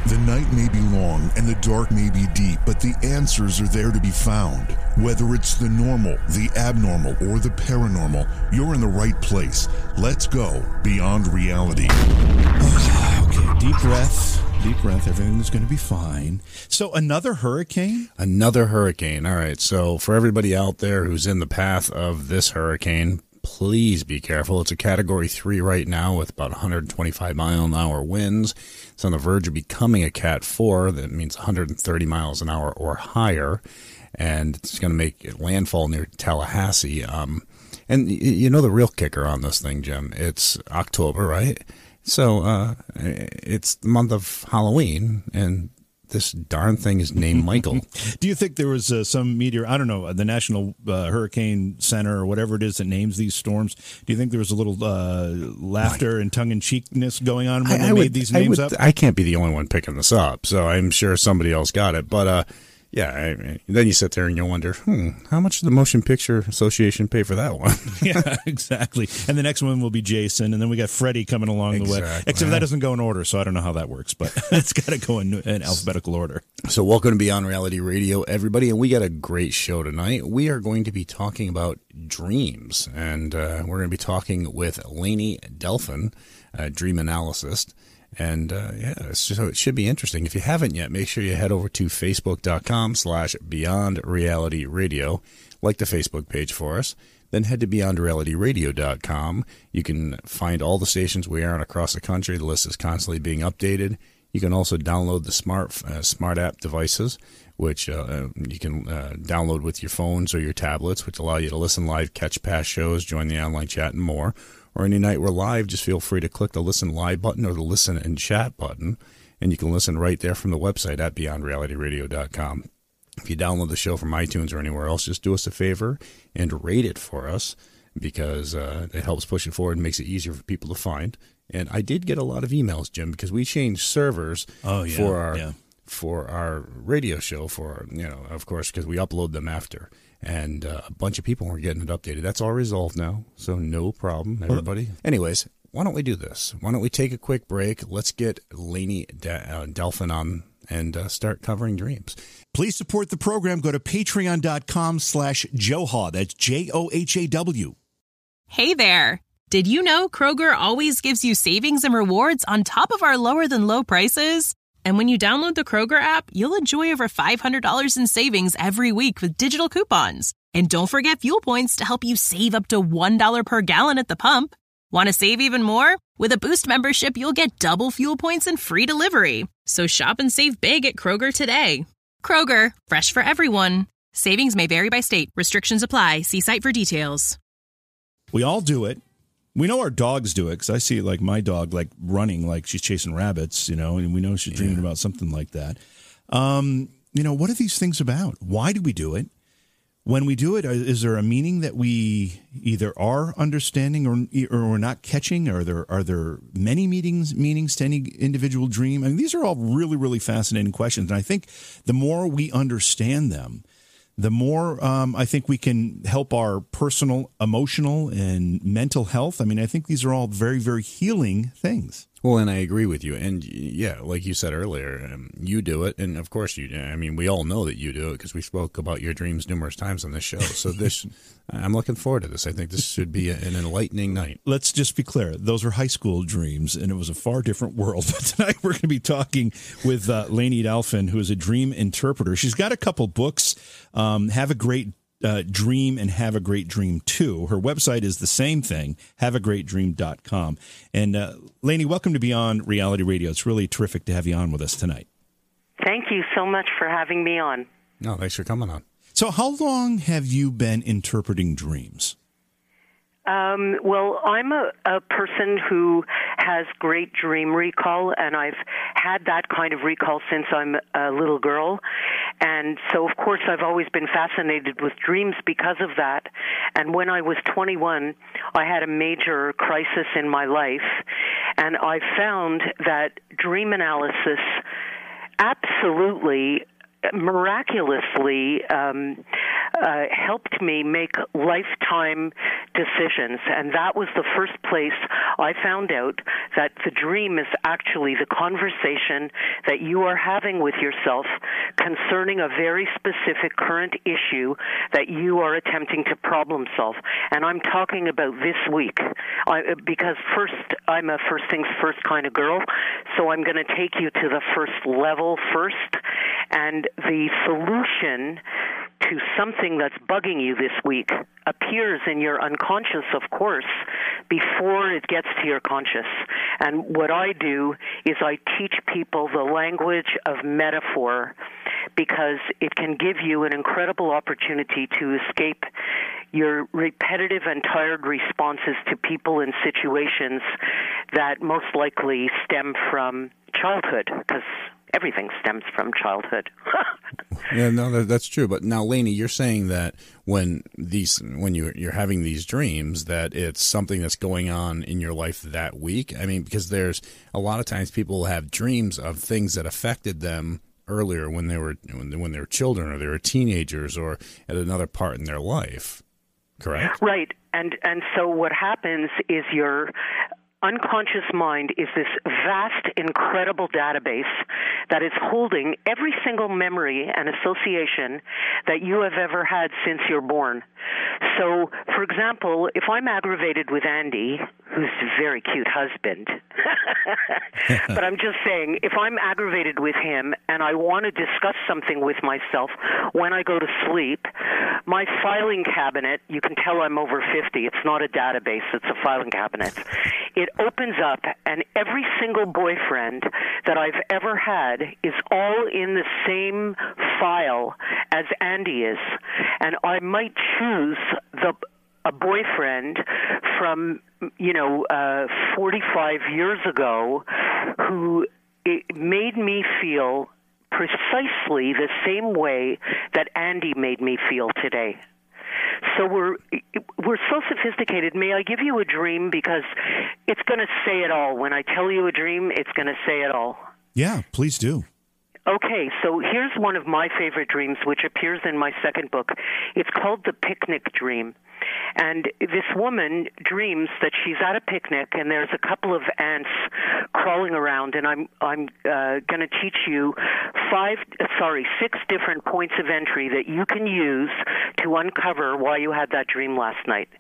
The night may be long and the dark may be deep, but the answers are there to be found. Whether it's the normal, the abnormal, or the paranormal, you're in the right place. Let's go beyond reality. Okay, deep breath. Deep breath. Everything's going to be fine. So another hurricane? Another hurricane. All right. So for everybody out there who's in the path of this hurricane, please be careful. It's a Category 3 right now with about 125 mile an hour winds. It's on the verge of becoming a Cat 4. That means 130 miles an hour or higher. And it's going to make landfall near Tallahassee. And you know the real kicker on this thing, Jim? It's October, right? So it's the month of Halloween, and this darn thing is named Michael. Do you think there was some meteor, I don't know, the National Hurricane Center or whatever it is that names these storms, do you think there was a little laughter and tongue-in-cheekness going on when they made these names up? I can't be the only one picking this up, so I'm sure somebody else got it. But then you sit there and you wonder, how much did the Motion Picture Association pay for that one? Yeah, exactly. And the next one will be Jason, and then we got Freddie coming along the way. Except that doesn't go in order, so I don't know how that works, but it's got to go in alphabetical order. So welcome to Beyond Reality Radio, everybody, and we got a great show tonight. We are going to be talking about dreams, and we're going to be talking with Lainey Delfin, a dream analyst. And so it should be interesting. If you haven't yet, make sure you head over to facebook.com/Beyond Reality Radio. Like the Facebook page for us. Then head to BeyondRealityRadio.com. You can find all the stations we are on across the country. The list is constantly being updated. You can also download the smart app devices, which you can download with your phones or your tablets, which allow you to listen live, catch past shows, join the online chat, and more. Or any night we're live, just feel free to click the Listen Live button or the Listen and Chat button, and you can listen right there from the website at BeyondRealityRadio.com. If you download the show from iTunes or anywhere else, just do us a favor and rate it for us, because it helps push it forward and makes it easier for people to find. And I did get a lot of emails, Jim, because we changed servers for our radio show, of course, because we upload them after. And a bunch of people weren't getting it updated. That's all resolved now, so no problem, everybody. Anyways, why don't we do this? Why don't we take a quick break? Let's get Lainey Delfin on and start covering dreams. Please support the program. Go to patreon.com/Johaw. That's JOHAW. Hey there. Did you know Kroger always gives you savings and rewards on top of our lower than low prices? And when you download the Kroger app, you'll enjoy over $500 in savings every week with digital coupons. And don't forget fuel points to help you save up to $1 per gallon at the pump. Want to save even more? With a Boost membership, you'll get double fuel points and free delivery. So shop and save big at Kroger today. Kroger, fresh for everyone. Savings may vary by state. Restrictions apply. See site for details. We all do it. We know our dogs do it, because I see my dog running like she's chasing rabbits, and we know she's dreaming about something like that. What are these things about? Why do we do it? When we do it, is there a meaning that we either are understanding or we're not catching? Are there many meanings to any individual dream? I mean, these are all really, really fascinating questions. And I think the more we understand them, the more I think we can help our personal, emotional, and mental health. I mean, I think these are all very, very healing things. Well, and I agree with you. And yeah, like you said earlier, you do it. And of course we all know that you do it, because we spoke about your dreams numerous times on this show. So I'm looking forward to this. I think this should be an enlightening night. Let's just be clear. Those are high school dreams, and it was a far different world. But tonight we're going to be talking with Lainey Delfin, who is a dream interpreter. She's got a couple books, Have a Great Dream and Have a Great Dream too. Her website is the same thing, haveagreatdream.com. And Lainey, welcome to Beyond Reality Radio. It's really terrific to have you on with us tonight. Thank you so much for having me on. No, thanks for coming on. So how long have you been interpreting dreams? Well, I'm a person who has great dream recall, and I've had that kind of recall since I'm a little girl. And so, of course, I've always been fascinated with dreams because of that. And when I was 21, I had a major crisis in my life, and I found that dream analysis absolutely miraculously helped me make lifetime decisions. And that was the first place I found out that the dream is actually the conversation that you are having with yourself concerning a very specific current issue that you are attempting to problem solve. And I'm talking about this week, because first, I'm a first things first kind of girl, so I'm going to take you to the first level first, and the solution to something that's bugging you this week appears in your unconscious, of course, before it gets to your conscious. And what I do is I teach people the language of metaphor, because it can give you an incredible opportunity to escape your repetitive and tired responses to people and situations that most likely stem from childhood, because everything stems from childhood. Yeah, no, that's true. But now, Lainey, you're saying that when you're having these dreams, that it's something that's going on in your life that week. I mean, because there's a lot of times people have dreams of things that affected them earlier when they were children, or they were teenagers, or at another part in their life. Correct? Right. And so what happens is your unconscious mind is this vast, incredible database that is holding every single memory and association that you have ever had since you're born. So, for example, if I'm aggravated with Andy, who's a very cute husband, but I'm just saying, if I'm aggravated with him and I want to discuss something with myself when I go to sleep, my filing cabinet, you can tell I'm over 50. It's not a database. It's a filing cabinet. It opens up, and every single boyfriend that I've ever had is all in the same file as Andy is. And I might choose a boyfriend from 45 years ago who made me feel precisely the same way that Andy made me feel today. So we're so sophisticated. May I give you a dream, because it's going to say it all. When I tell you a dream, it's going to say it all. Yeah, please do. Okay, so here's one of my favorite dreams, which appears in my second book. It's called The Picnic Dream. And this woman dreams that she's at a picnic, and there's a couple of ants crawling around, and I'm going to teach you 6 different points of entry that you can use to uncover why you had that dream last night.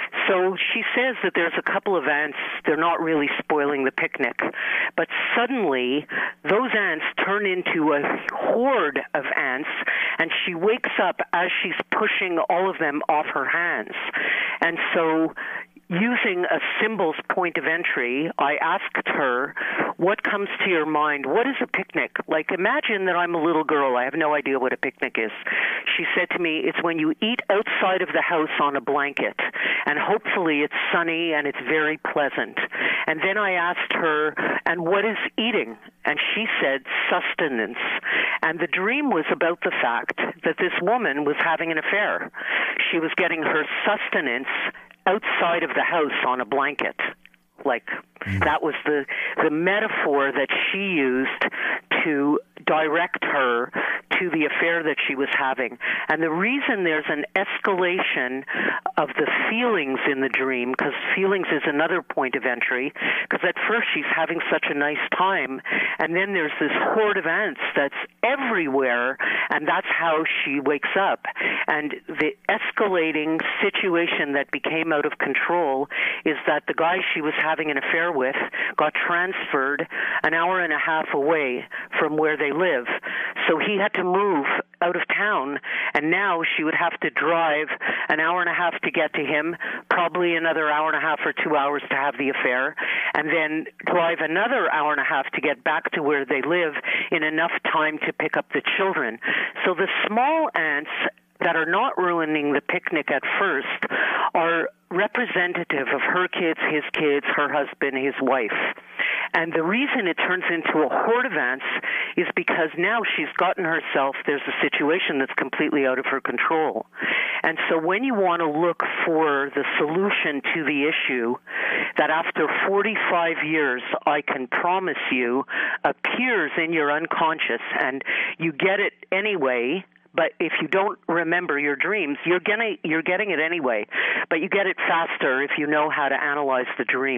So she says that there's a couple of ants. They're not really spoiling the picnic, but suddenly those ants turn into a horde of ants, and she wakes up as she's pushing all of them off her hands. And so, using a symbol's point of entry, I asked her, what comes to your mind? What is a picnic? Like, imagine that I'm a little girl. I have no idea what a picnic is. She said to me, it's when you eat outside of the house on a blanket, and hopefully it's sunny and it's very pleasant. And then I asked her, and what is eating? And she said, sustenance. And the dream was about the fact that this woman was having an affair. She was getting her sustenance outside of the house on a blanket. Like, that was the metaphor that she used to direct her to the affair that she was having. And the reason there's an escalation of the feelings in the dream, because feelings is another point of entry, because at first she's having such a nice time, and then there's this horde of ants that's everywhere, and that's how she wakes up. And the escalating situation that became out of control is that the guy she was having an affair with got transferred an hour and a half away from where they live. So he had to move out of town, and now she would have to drive an hour and a half to get to him, probably another hour and a half or 2 hours to have the affair, and then drive another hour and a half to get back to where they live in enough time to pick up the children. So the small ants that are not ruining the picnic at first are representative of her kids, her husband, his wife. And the reason it turns into a horde of ants is because now she's gotten herself, there's a situation that's completely out of her control. And so when you want to look for the solution to the issue that after 45 years, I can promise you, appears in your unconscious, and you get it anyway. But if you don't remember your dreams, you're getting it anyway. But you get it faster if you know how to analyze the dream.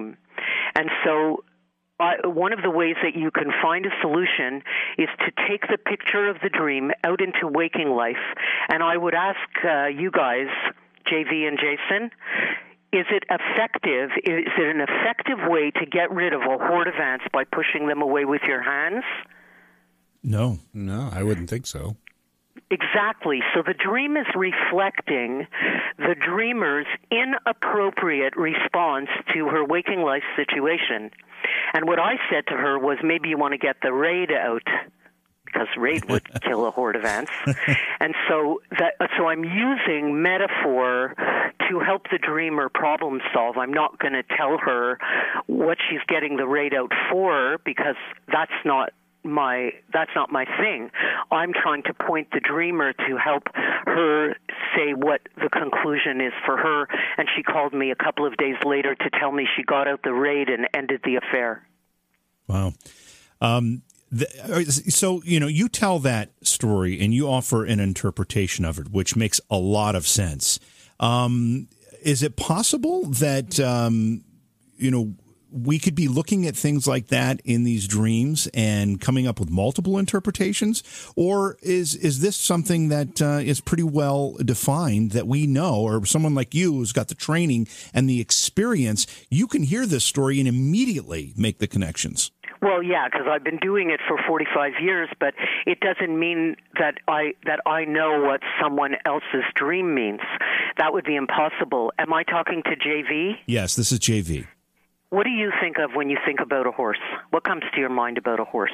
And so one of the ways that you can find a solution is to take the picture of the dream out into waking life. And I would ask you guys, JV and Jason, is it effective? Is it an effective way to get rid of a horde of ants by pushing them away with your hands? No, I wouldn't think so. Exactly. So the dream is reflecting the dreamer's inappropriate response to her waking life situation. And what I said to her was, maybe you want to get the raid out, because raid would kill a horde of ants. And so I'm using metaphor to help the dreamer problem solve. I'm not going to tell her what she's getting the raid out for, because that's not my thing. I'm trying to point the dreamer to help her say what the conclusion is for her, and she called me a couple of days later to tell me she got out the raid and ended the affair. Wow. So, you tell that story and you offer an interpretation of it, which makes a lot of sense. Is it possible that, we could be looking at things like that in these dreams and coming up with multiple interpretations? Or is this something that is pretty well defined that we know, or someone like you who's got the training and the experience, you can hear this story and immediately make the connections? Well, yeah, because I've been doing it for 45 years, but it doesn't mean that I know what someone else's dream means. That would be impossible. Am I talking to JV? Yes, this is JV. What do you think of when you think about a horse? What comes to your mind about a horse?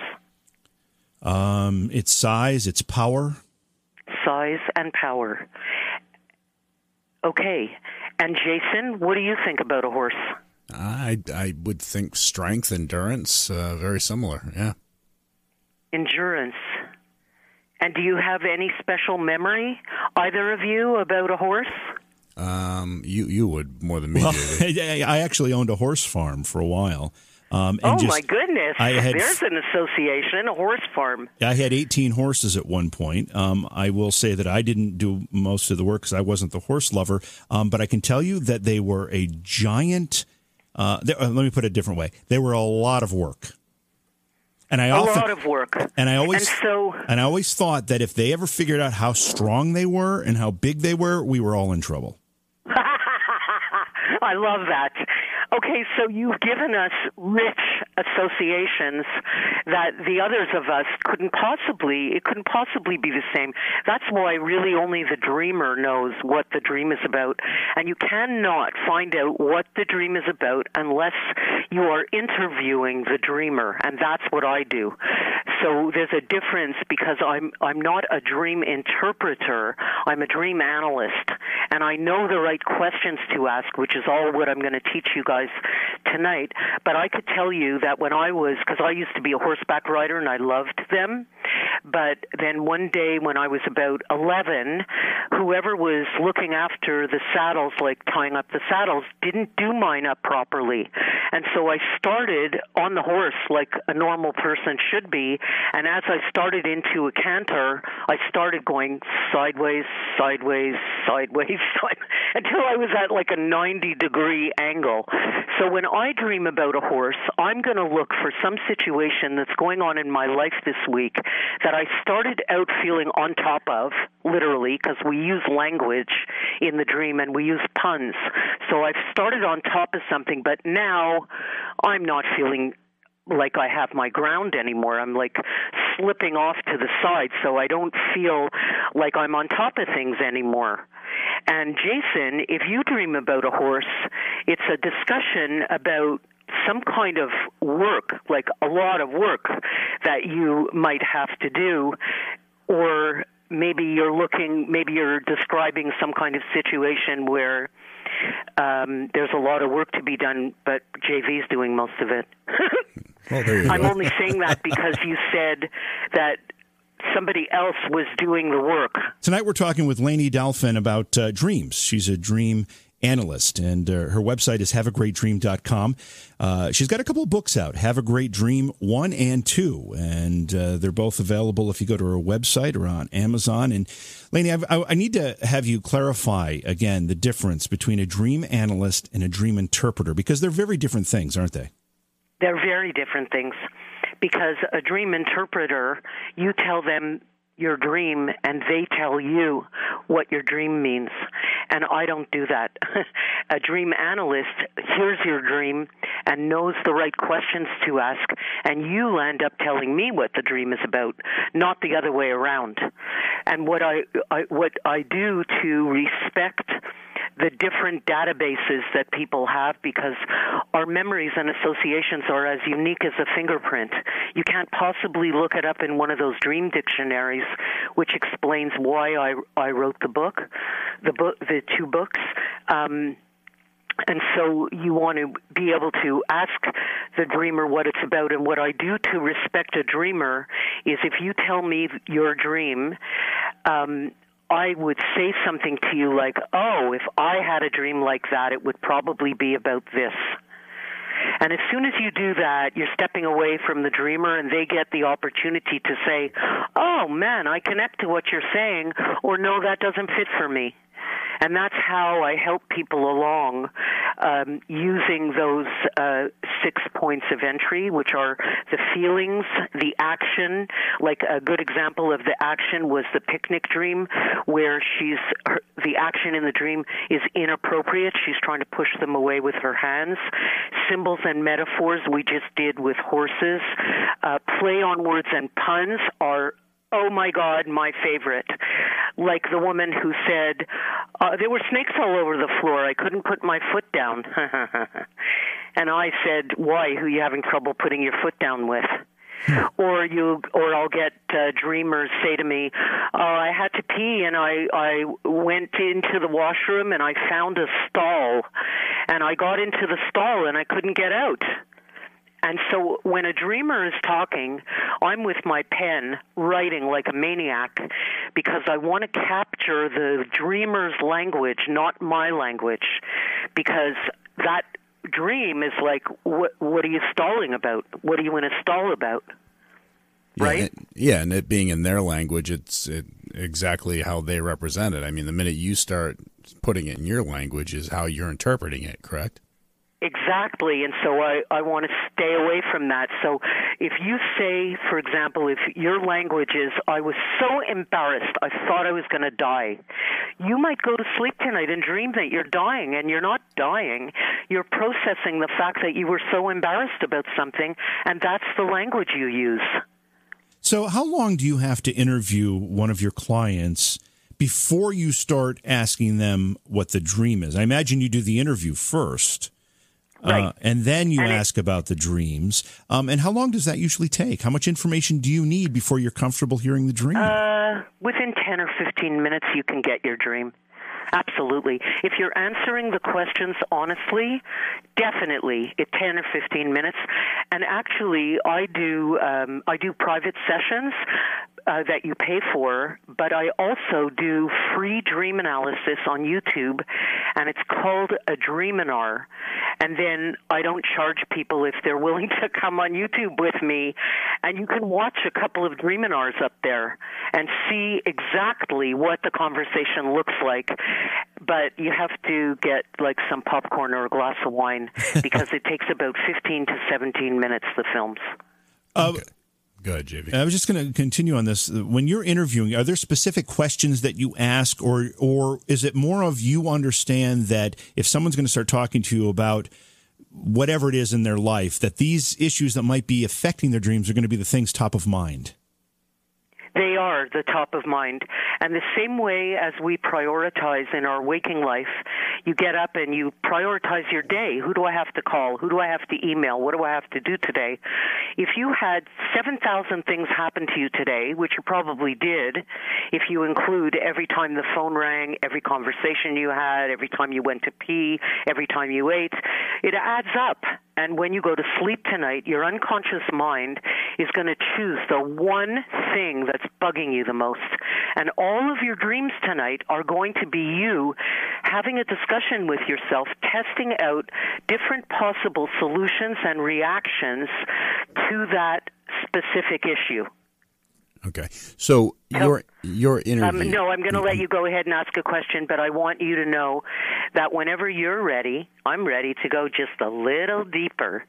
Its size, its power. Size and power. Okay. And Jason, what do you think about a horse? I would think strength, endurance, very similar, yeah. Endurance. And do you have any special memory, either of you, about a horse? You would more than me. Well, I actually owned a horse farm for a while. My goodness. There's an association, a horse farm. I had 18 horses at one point. I will say that I didn't do most of the work because I wasn't the horse lover. But I can tell you that they were a giant... let me put it a different way. They were a lot of work. And a lot of work. And I always thought that if they ever figured out how strong they were and how big they were, we were all in trouble. I love that. Okay, so you've given us rich associations that the others of us couldn't possibly be the same. That's why really only the dreamer knows what the dream is about. And you cannot find out what the dream is about unless you are interviewing the dreamer, and that's what I do. So there's a difference because I'm not a dream interpreter. I'm a dream analyst, and I know the right questions to ask, which is all what I'm going to teach you guys tonight. But I could tell you that because I used to be a horseback rider and I loved them, but then one day when I was about 11, whoever was looking after the saddles, like tying up the saddles, didn't do mine up properly. And so I started on the horse like a normal person should be, and as I started into a canter, I started going sideways, sideways, sideways, until I was at like a 90-degree angle. So when I dream about a horse, I'm going to look for some situation that's going on in my life this week that I started out feeling on top of, literally, because we use language in the dream and we use puns. So I've started on top of something, but now I'm not feeling like I have my ground anymore. I'm like slipping off to the side, so I don't feel like I'm on top of things anymore. And Jason, if you dream about a horse, it's a discussion about some kind of work, like a lot of work that you might have to do, or maybe you're describing some kind of situation where there's a lot of work to be done, but JV's doing most of it. Well, there you I'm go. only saying that because you said that somebody else was doing the work. Tonight we're talking with Lainey Delphin about dreams. She's a dream analyst, and her website is haveagreatdream.com. She's got a couple of books out, Have a Great Dream 1 and 2, and they're both available if you go to her website or on Amazon. And Lainey, I need to have you clarify again the difference between a dream analyst and a dream interpreter, because they're very different things, aren't they? They're very different things, because a dream interpreter, you tell them your dream and they tell you what your dream means. And I don't do that. A dream analyst hears your dream and knows the right questions to ask, and you end up telling me what the dream is about, not the other way around. And what I do to respect the different databases that people have, because our memories and associations are as unique as a fingerprint. You can't possibly look it up in one of those dream dictionaries, which explains why I wrote the two books. And so you want to be able to ask the dreamer what it's about. And what I do to respect a dreamer is, if you tell me your dream, I would say something to you like, oh, if I had a dream like that, it would probably be about this. And as soon as you do that, you're stepping away from the dreamer, and they get the opportunity to say, oh, man, I connect to what you're saying, or no, that doesn't fit for me. And that's how I help people along, using those 6 points of entry, which are the feelings, the action. Like a good example of the action was the picnic dream, where the action in the dream is inappropriate. She's trying to push them away with her hands. Symbols and metaphors we just did with horses. Play on words and puns are, oh my God, my favorite. Like the woman who said, there were snakes all over the floor. I couldn't put my foot down. And I said, why? Who are you having trouble putting your foot down with? Or I'll get dreamers say to me, oh, I had to pee, and I went into the washroom and I found a stall, and I got into the stall and I couldn't get out. And so when a dreamer is talking, I'm with my pen writing like a maniac, because I want to capture the dreamer's language, not my language, because that dream is like, what are you stalling about? What are you in a stall about? Right? And it being in their language, it's exactly how they represent it. I mean, the minute you start putting it in your language is how you're interpreting it, correct? Exactly, and so I want to stay away from that. So if you say, for example, if your language is, I was so embarrassed, I thought I was going to die, you might go to sleep tonight and dream that you're dying, and you're not dying. You're processing the fact that you were so embarrassed about something, and that's the language you use. So how long do you have to interview one of your clients before you start asking them what the dream is? I imagine you do the interview first. Right. And then you ask about the dreams. And how long does that usually take? How much information do you need before you're comfortable hearing the dream? Within 10 or 15 minutes, you can get your dream. Absolutely. If you're answering the questions honestly, definitely 10 or 15 minutes. And actually, I do private sessions that you pay for, but I also do free dream analysis on YouTube, and it's called a Dreaminar. And then I don't charge people if they're willing to come on YouTube with me, and you can watch a couple of Dreaminars up there and see exactly what the conversation looks like. But you have to get like some popcorn or a glass of wine, because it takes about 15 to 17 minutes, the films. Okay. Go ahead, JV. I was just going to continue on this. When you're interviewing, are there specific questions that you ask, or is it more of you understand that if someone's going to start talking to you about whatever it is in their life, that these issues that might be affecting their dreams are going to be the things top of mind? They are the top of mind. And the same way as we prioritize in our waking life, you get up and you prioritize your day. Who do I have to call? Who do I have to email? What do I have to do today? if you had 7,000 things happen to you today, which you probably did, if you include every time the phone rang, every conversation you had, every time you went to pee, every time you ate, it adds up. And when you go to sleep tonight, your unconscious mind is going to choose the one thing that's bugging you the most. And all of your dreams tonight are going to be you having a discussion with yourself, testing out different possible solutions and reactions to that specific issue. Okay. So your interview... no, I'm going to let you go ahead and ask a question, but I want you to know that whenever you're ready, I'm ready to go just a little deeper.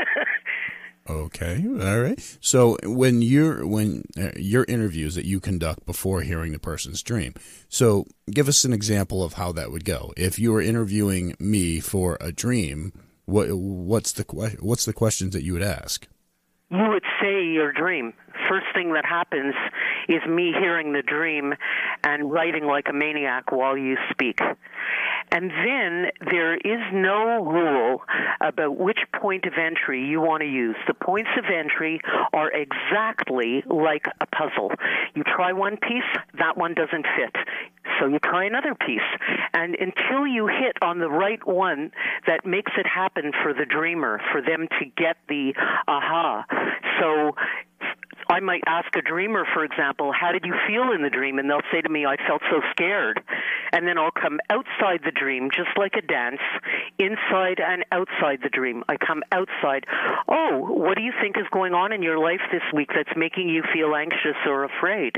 Okay. All right. So when your interviews that you conduct before hearing the person's dream, so give us an example of how that would go. If you were interviewing me for a dream, what's the questions that you would ask? You would say your dream. First thing that happens is me hearing the dream and writing like a maniac while you speak. And then there is no rule about which point of entry you want to use. The points of entry are exactly like a puzzle. You try one piece, that one doesn't fit. So you try another piece. And until you hit on the right one that makes it happen for the dreamer, for them to get the aha. So I might ask a dreamer, for example, how did you feel in the dream? And they'll say to me, I felt so scared. And then I'll come outside the dream, just like a dance, inside and outside the dream. I come outside. Oh, what do you think is going on in your life this week that's making you feel anxious or afraid?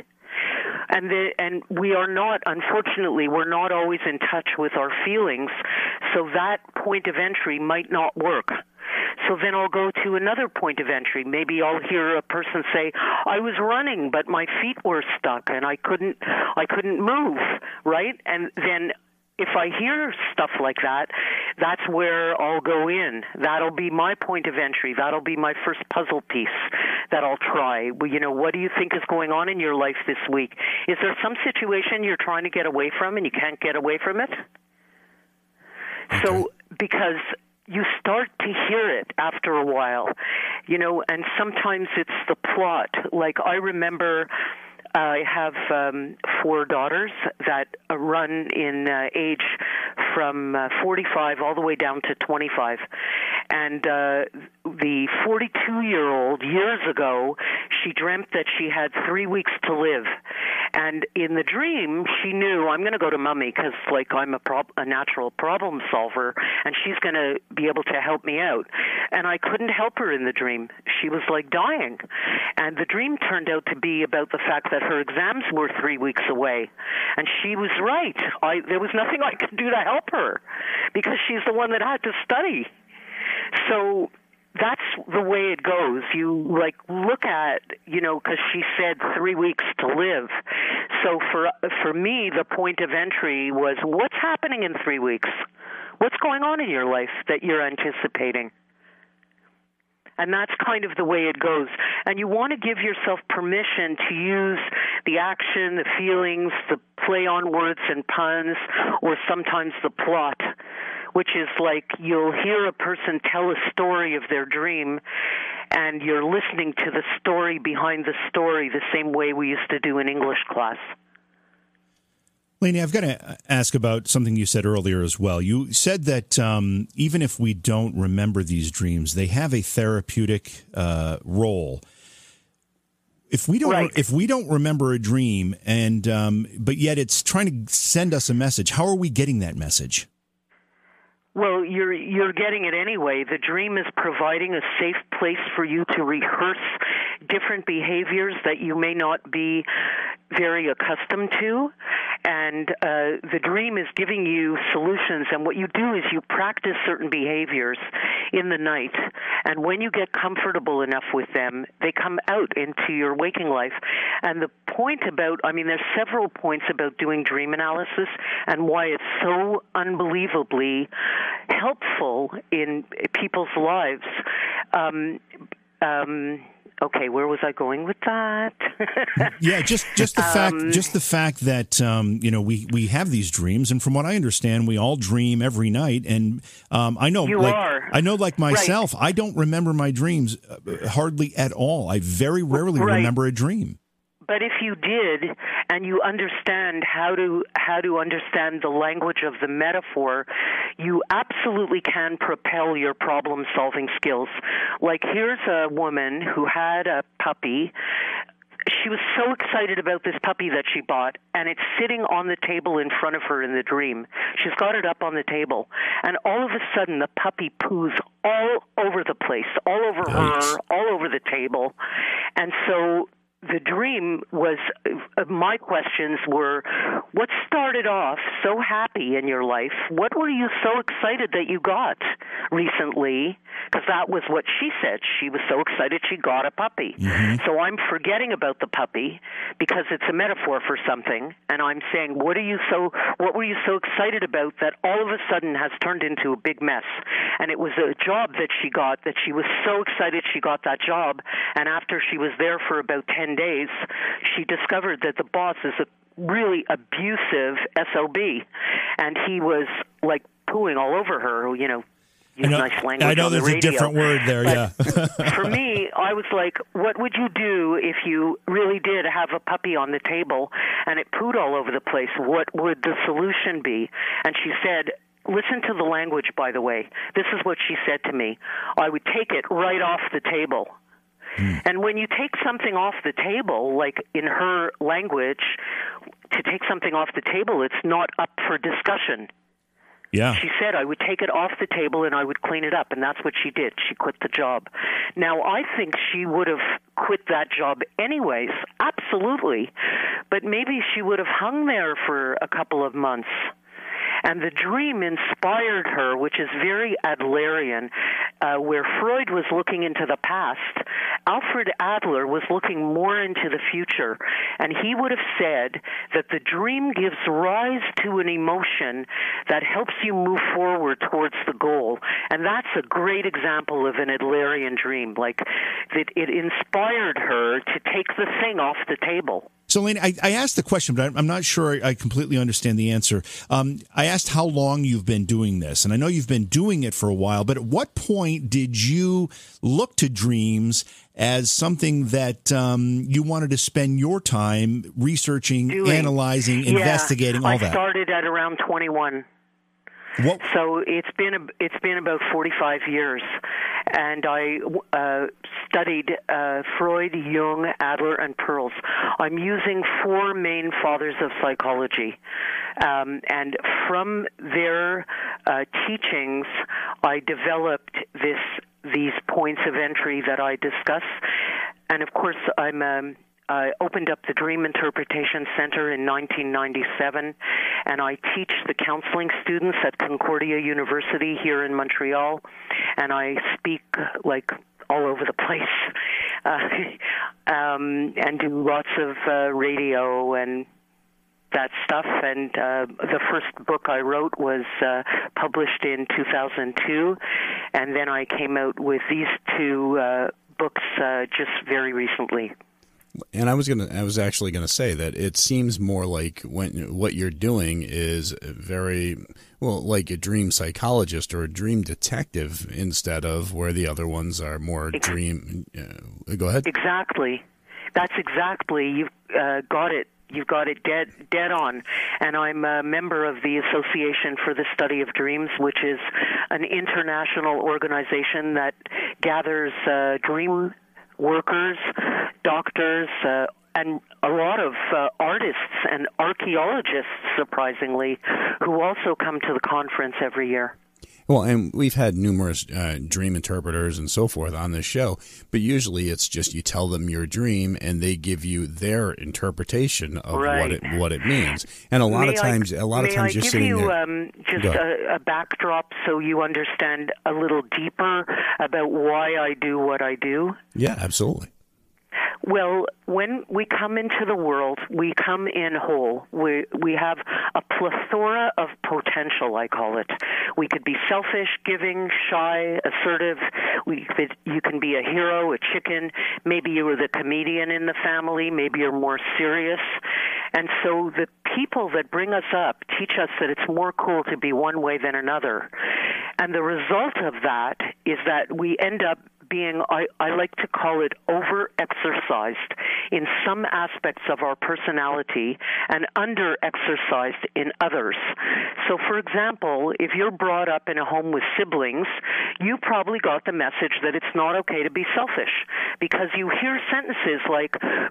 And we are not, unfortunately, we're not always in touch with our feelings, so that point of entry might not work. So then I'll go to another point of entry. Maybe I'll hear a person say, I was running, but my feet were stuck and I couldn't move, right? And then if I hear stuff like that, that's where I'll go in. That'll be my point of entry. That'll be my first puzzle piece that I'll try. Well, what do you think is going on in your life this week? Is there some situation you're trying to get away from and you can't get away from it? Okay. So because you start to hear it after a while, and sometimes it's the plot. Like I remember I have 4 daughters that run in age from 45 all the way down to 25. And the 42-year-old, years ago, she dreamt that she had 3 weeks to live. And in the dream, she knew, I'm going to go to Mommy because, I'm a natural problem solver, and she's going to be able to help me out. And I couldn't help her in the dream. She was, dying. And the dream turned out to be about the fact that her exams were 3 weeks away. And she was right. There was nothing I could do to help her because she's the one that had to study. So that's the way it goes. You look at, because she said 3 weeks to live. So for me, the point of entry was, what's happening in 3 weeks? What's going on in your life that you're anticipating? And that's kind of the way it goes. And you want to give yourself permission to use the action, the feelings, the play on words and puns, or sometimes the plot, which is you'll hear a person tell a story of their dream, and you're listening to the story behind the story the same way we used to do in English class. Lainey, I've got to ask about something you said earlier as well. You said that even if we don't remember these dreams, they have a therapeutic role. If we don't remember a dream, but yet it's trying to send us a message, how are we getting that message? Well, you're getting it anyway. The dream is providing a safe place for you to rehearse different behaviors that you may not be very accustomed to. And the dream is giving you solutions. And what you do is you practice certain behaviors in the night. And when you get comfortable enough with them, they come out into your waking life. And the point there's several points about doing dream analysis and why it's so unbelievably helpful in people's lives. Okay, where was I going with that? Yeah, just the fact that we have these dreams, and from what I understand, we all dream every night. And I know, like myself, right. I don't remember my dreams hardly at all. I very rarely remember a dream. But if you did, and you understand how to understand the language of the metaphor, you absolutely can propel your problem-solving skills. Like, here's a woman who had a puppy. She was so excited about this puppy that she bought, and it's sitting on the table in front of her in the dream. She's got it up on the table, and all of a sudden the puppy poos all over the place, all over her, all over the table. And so the dream was, my questions were, what started off so happy in your life? What were you so excited that you got recently? Because that was what she said. She was so excited she got a puppy. Mm-hmm. So I'm forgetting about the puppy because it's a metaphor for something, and I'm saying, what were you so excited about that all of a sudden has turned into a big mess? And it was a job that she got, that she was so excited she got that job, and after she was there for about 10 days, she discovered that the boss is a really abusive SOB, and he was like pooing all over her, use nice language. I know on there's the radio. A different word there, but for me, I was like, what would you do if you really did have a puppy on the table and it pooed all over the place? What would the solution be? And she said, listen to the language, by the way. This is what she said to me. I would take it right off the table. And when you take something off the table, like in her language, to take something off the table, it's not up for discussion. Yeah. She said, I would take it off the table and I would clean it up, and that's what she did. She quit the job. Now, I think she would have quit that job anyways, absolutely, but maybe she would have hung there for a couple of months. And the dream inspired her, which is very Adlerian, where Freud was looking into the past. Alfred Adler was looking more into the future, and he would have said that the dream gives rise to an emotion that helps you move forward towards the goal. And that's a great example of an Adlerian dream, like that it inspired her to take the thing off the table. So, Elaine, I asked the question, but I'm not sure I completely understand the answer. I asked how long you've been doing this, and I know you've been doing it for a while, but at what point did you look to dreams as something that you wanted to spend your time researching, analyzing, investigating, all that? I started at around 21. What? So it's been about 45 years, and I studied Freud, Jung, Adler, and Peirce. I'm using 4 main fathers of psychology, and from their teachings, I developed these points of entry that I discuss. And of course, I opened up the Dream Interpretation Center in 1997, and I teach the counseling students at Concordia University here in Montreal, and I speak like all over the place, and do lots of radio and that stuff. And the first book I wrote was published in 2002, and then I came out with these 2 books just very recently. And I was actually going to say that it seems more like what you're doing is very, like a dream psychologist or a dream detective instead of where the other ones are more dream. Go ahead. Exactly. That's exactly. You've got it. You've got it dead on. And I'm a member of the Association for the Study of Dreams, which is an international organization that gathers dream workers, doctors, and a lot of artists and archaeologists, surprisingly, who also come to the conference every year. Well, and we've had numerous dream interpreters and so forth on this show, but usually it's just you tell them your dream and they give you their interpretation of what it means. And a lot of times you're sitting there. May I give you just a backdrop so you understand a little deeper about why I do what I do? Yeah, absolutely. Well, when we come into the world, we come in whole. We have a plethora of potential, I call it. We could be selfish, giving, shy, assertive. You can be a hero, a chicken. Maybe you were the comedian in the family. Maybe you're more serious. And so the people that bring us up teach us that it's more cool to be one way than another. And the result of that is that we end up being, I like to call it, over-exercised in some aspects of our personality and under-exercised in others. So, for example, if you're brought up in a home with siblings, you probably got the message that it's not okay to be selfish, because you hear sentences like,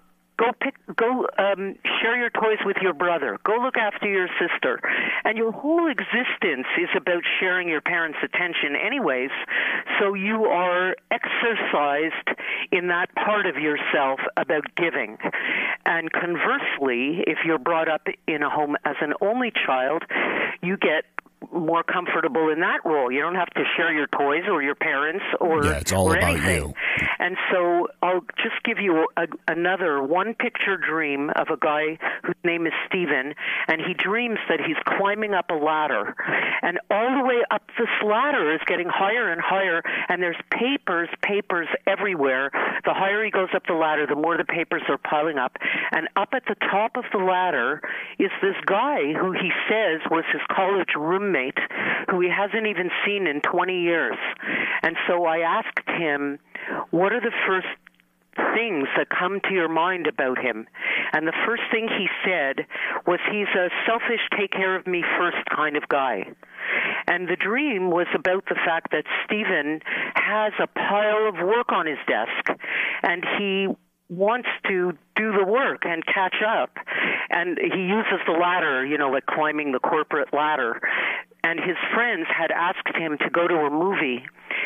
Go share your toys with your brother. Go look after your sister. And your whole existence is about sharing your parents' attention anyways, so you are exercised in that part of yourself about giving. And conversely, if you're brought up in a home as an only child, you get more comfortable in that role. You don't have to share your toys or your parents or it's all or about anything. you. And so I'll just give you another one-picture dream of a guy whose name is Stephen, and he dreams that he's climbing up a ladder. And all the way up this ladder is getting higher and higher, and there's papers everywhere. The higher he goes up the ladder, the more the papers are piling up. And up at the top of the ladder is this guy who he says was his college roommate, who he hasn't even seen in 20 years. And so I asked him, what are the first things that come to your mind about him? And the first thing he said was, he's a selfish, take care of me first kind of guy. And the dream was about the fact that Stephen has a pile of work on his desk, and he wants to do the work and catch up. And he uses the ladder, like climbing the corporate ladder. And his friends had asked him to go to a movie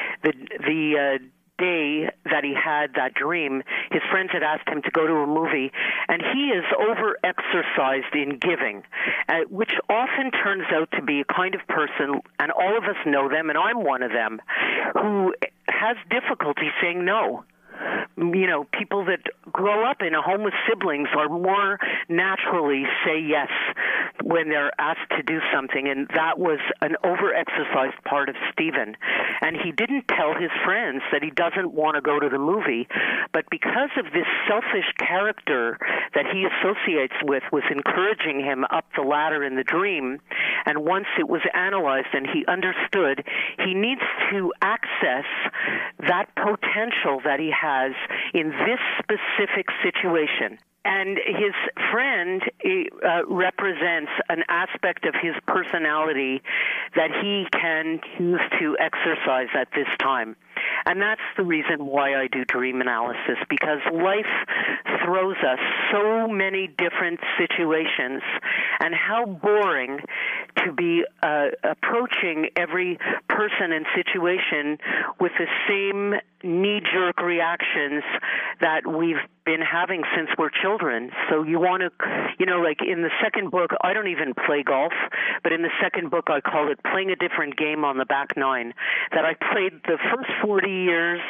the day that he had that dream. His friends had asked him to go to a movie, and he is over-exercised in giving, which often turns out to be a kind of person, and all of us know them, and I'm one of them, who has difficulty saying no. People that grow up in a home with siblings are more naturally say yes when they're asked to do something, and that was an over-exercised part of Stephen. And he didn't tell his friends that he doesn't want to go to the movie, but because of this selfish character that he associates with was encouraging him up the ladder in the dream, and once it was analyzed and he understood, he needs to access that potential that he has in this specific situation. And his friend represents an aspect of his personality that he can choose to exercise at this time. And that's the reason why I do dream analysis, because life throws us so many different situations, and how boring to be approaching every person and situation with the same knee-jerk reactions that we've been having since we're children. So you want to, like in the second book, I don't even play golf, but in the second book I call it Playing a Different Game on the Back Nine, that I played the first 40 years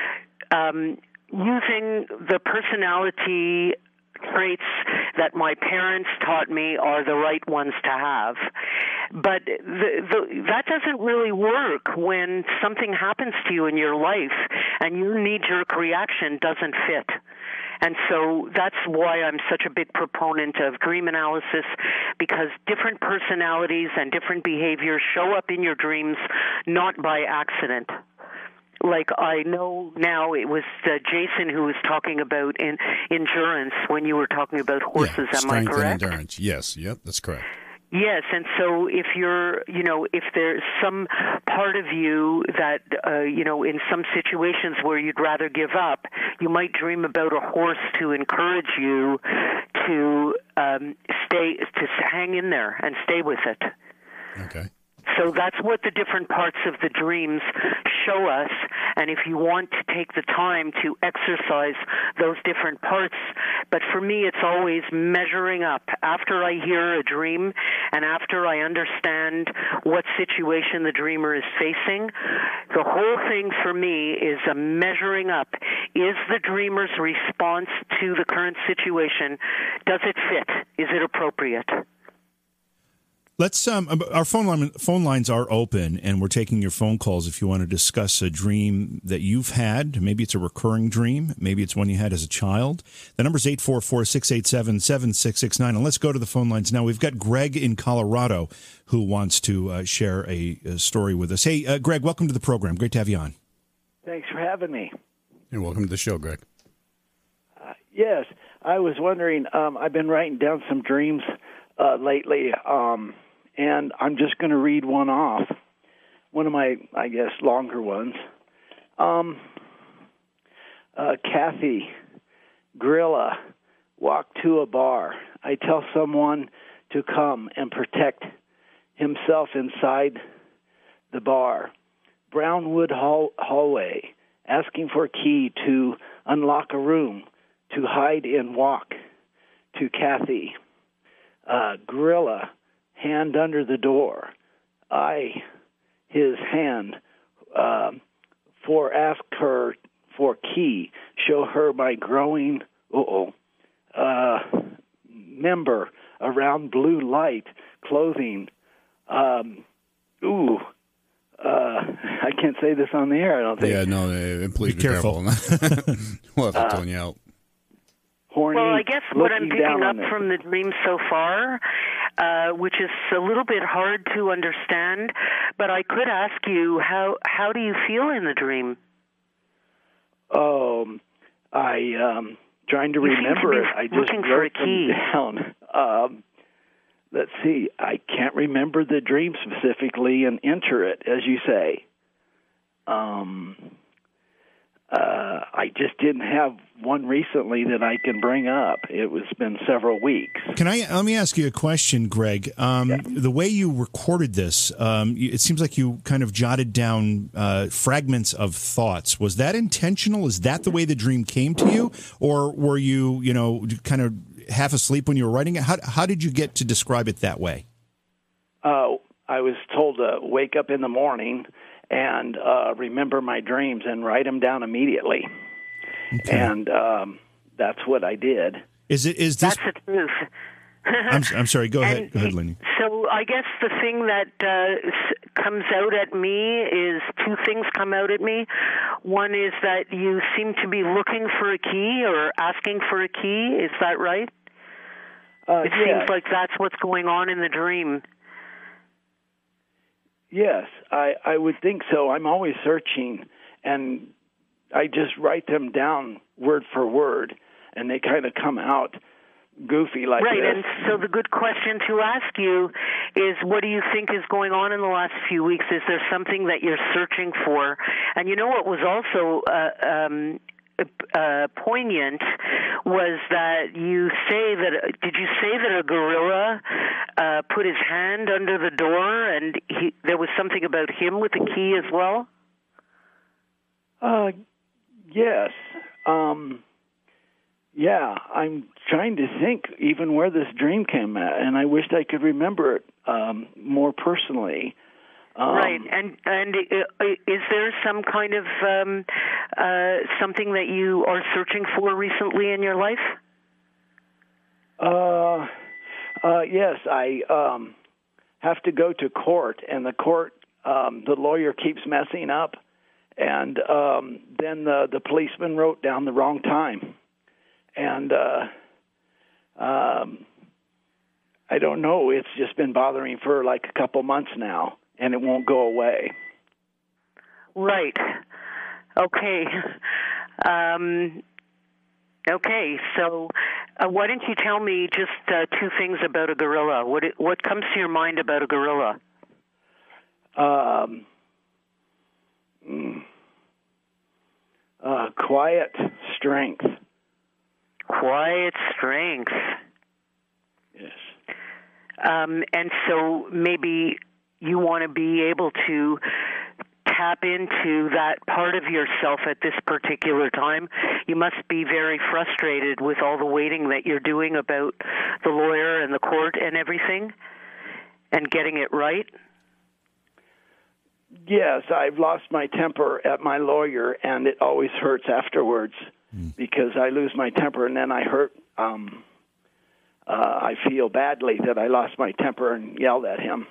using the personality traits that my parents taught me are the right ones to have. But that doesn't really work when something happens to you in your life and your knee-jerk reaction doesn't fit. And so that's why I'm such a big proponent of dream analysis, because different personalities and different behaviors show up in your dreams not by accident. Like I know now it was Jason who was talking about endurance when you were talking about horses. Am I correct? Strength and endurance. Yes. Yep, that's correct. Yes, and so if you're, if there's some part of you that, in some situations where you'd rather give up, you might dream about a horse to encourage you to hang in there and stay with it. Okay. So that's what the different parts of the dreams show us, and if you want to take the time to exercise those different parts, but for me it's always measuring up. After I hear a dream and after I understand what situation the dreamer is facing, the whole thing for me is a measuring up. is the dreamer's response to the current situation, does it fit? Is it appropriate? Let's our phone lines are open, and we're taking your phone calls if you want to discuss a dream that you've had. Maybe it's a recurring dream. Maybe it's one you had as a child. The number's 844-687-7669. And let's go to the phone lines now. We've got Greg in Colorado who wants to share a story with us. Hey, Greg, welcome to the program. Great to have you on. Thanks for having me. And welcome to the show, Greg. Yes, I was wondering, I've been writing down some dreams lately, and I'm just going to read one off, one of my, I guess, longer ones. Kathy Gorilla walked to a bar. I tell someone to come and protect himself inside the bar. Brownwood hallway, asking for a key to unlock a room, to hide and walk to Kathy. Gorilla, hand under the door. His hand, for ask her for key, show her my growing, member around blue light, clothing. I can't say this on the air, I don't think. Yeah, no, please be careful. We'll have to tone you out. Horny, well, I guess what I'm picking up it. from the dream so far, which is a little bit hard to understand, but I could ask you, how do you feel in the dream? I trying to You remember seem to be it. I just looking for a wrote them key. down. Let's see. I can't remember the dream specifically and enter it, as you say. I just didn't have one recently that I can bring up. It's been several weeks. Let me ask you a question, Greg. The way you recorded this, it seems like you kind of jotted down fragments of thoughts. Was that intentional? Is that the way the dream came to you? Or were you, kind of half asleep when you were writing it? How did you get to describe it that way? I was told to wake up in the morning and remember my dreams and write them down immediately. Okay. And that's what I did. Is this? That's the truth. I'm sorry. Go ahead, Lenny. So I guess the thing that comes out at me is two things come out at me. One is that you seem to be looking for a key or asking for a key. Is that right? It seems like that's what's going on in the dream. Yes, I would think so. I'm always searching, and I just write them down word for word, and they kind of come out goofy like right, this. And so the good question to ask you is, what do you think is going on in the last few weeks? Is there something that you're searching for? And you know what was also poignant was that you say that, did you say that a gorilla put his hand under the door and there was something about him with the key as well? Yes. Yeah, I'm trying to think even where this dream came at, and I wished I could remember it more personally. Right, and is there some kind of something that you are searching for recently in your life? Yes, I have to go to court, and the court, the lawyer keeps messing up, and then the policeman wrote down the wrong time, and I don't know. It's just been bothering for like a couple months now. And it won't go away. Right. Okay. Okay. So, why don't you tell me just two things about a gorilla? What comes to your mind about a gorilla? Quiet strength. Quiet strength. Yes. And so maybe you want to be able to tap into that part of yourself at this particular time. You must be very frustrated with all the waiting that you're doing about the lawyer and the court and everything and getting it right. Yes, I've lost my temper at my lawyer, and it always hurts afterwards because I lose my temper, and then I hurt. I feel badly that I lost my temper and yelled at him.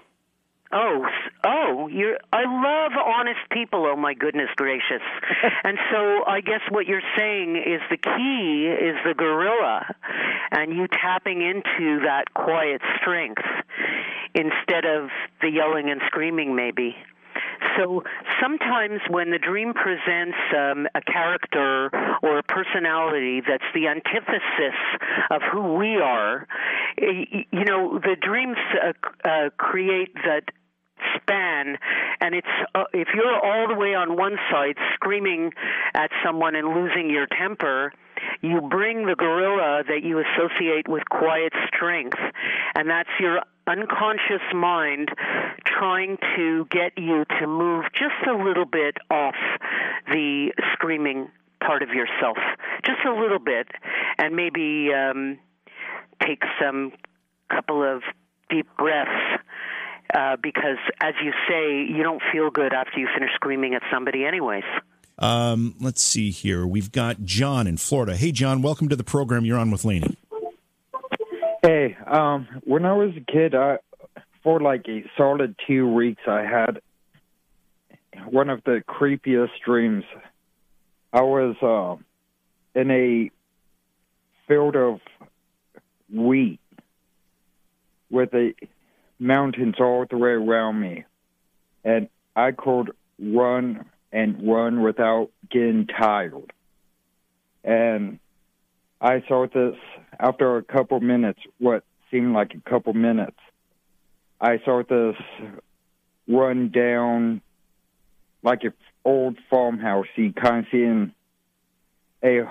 I love honest people, oh my goodness gracious. And so I guess what you're saying is the key is the gorilla and you tapping into that quiet strength instead of the yelling and screaming maybe. So sometimes when the dream presents a character or a personality that's the antithesis of who we are, the dreams create that span, and it's if you're all the way on one side screaming at someone and losing your temper, you bring the gorilla that you associate with quiet strength, and that's your unconscious mind trying to get you to move just a little bit off the screaming part of yourself, just a little bit, and maybe take some couple of deep breaths. Because, as you say, you don't feel good after you finish screaming at somebody anyways. Let's see here. We've got John in Florida. Hey, John, welcome to the program. You're on with Laney. Hey, when I was a kid, for like a solid 2 weeks, I had one of the creepiest dreams. I was in a field of wheat with a mountains all the way around me, and I could run and run without getting tired. And I saw this after a couple minutes, what seemed like a couple minutes. I saw this run down like an old farmhouse. You kind of see in a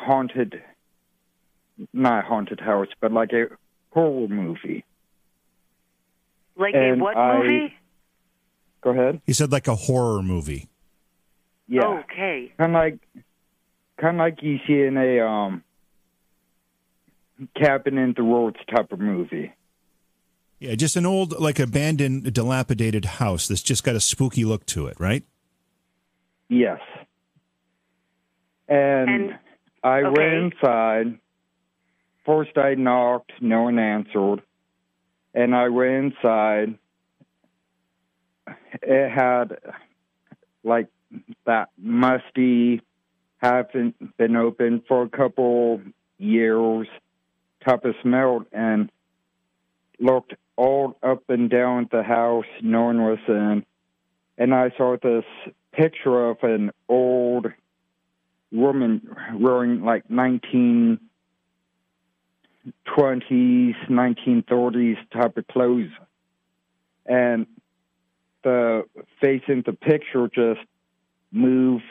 not haunted house, but like a horror movie. Like a what movie? Go ahead. He said like a horror movie. Yeah. Oh, okay. Kind of like you see in a Cabin in the Woods type of movie. Yeah, just an old, like abandoned, dilapidated house that's just got a spooky look to it, right? Yes. And I went inside. First I knocked, no one answered. And I went inside. It had like that musty, haven't been open for a couple years type of smell, and looked all up and down the house. No one was in. And I saw this picture of an old woman wearing like 1920s, 1930s type of clothes. And the face in the picture just moved,